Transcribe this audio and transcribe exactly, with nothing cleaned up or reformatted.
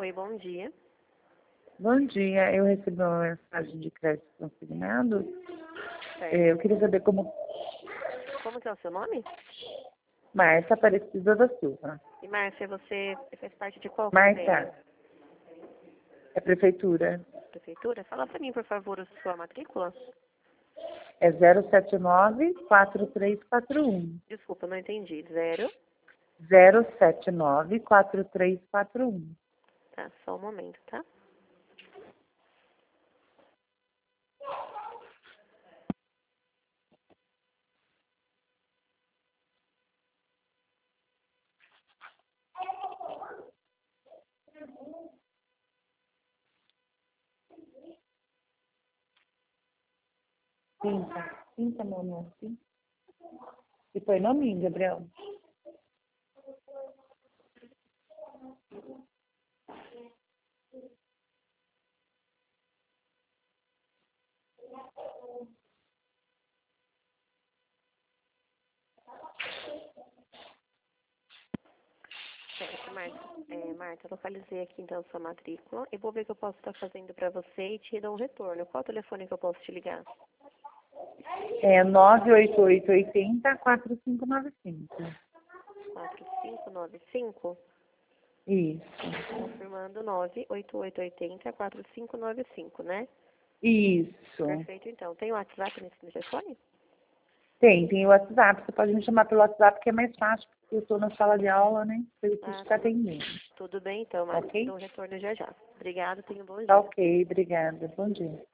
Oi, bom dia. Bom dia, eu recebi uma mensagem de crédito consignado. Certo. É, Eu queria saber como Como que é o seu nome? Marta Aparecida da Silva. E Márcia, você faz parte de qual convênio? Marta, é prefeitura. Prefeitura? Fala pra mim, por favor, a sua matrícula. É zero sete nove, quatro três quatro um. Desculpa, não entendi. Zero. zero sete nove, quatro três quatro um. Tá, só um momento, tá? Pinta, pinta, meu amor, pinta. E foi nome, Gabriel? Certo, Marta. É, Marta, localizei aqui então a sua matrícula e vou ver o que eu posso estar fazendo pra você e te dar um retorno. Qual o telefone que eu posso te ligar? É nove oito oito oito zero, quatro cinco nove cinco. quatro cinco nove cinco? Isso, Confirmando nove oito oito oito zero quatro cinco nove cinco, né? isso. Perfeito, então. Tem o WhatsApp nesse telefone? Tem, tem o WhatsApp. Você pode me chamar pelo WhatsApp, que é mais fácil, porque eu estou na sala de aula, né? Eu preciso Ah, ficar tudo, atendendo. tudo bem então, Marta. Te Ok? dou um retorno já já. Obrigada, tenha um bom Tá dia. ok, obrigada. Bom dia.